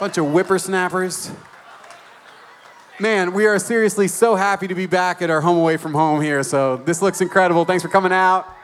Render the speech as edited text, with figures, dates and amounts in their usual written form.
Bunch of whippersnappers. Man, we are seriously so happy to be back at our home away from home here. So this looks incredible. Thanks for coming out.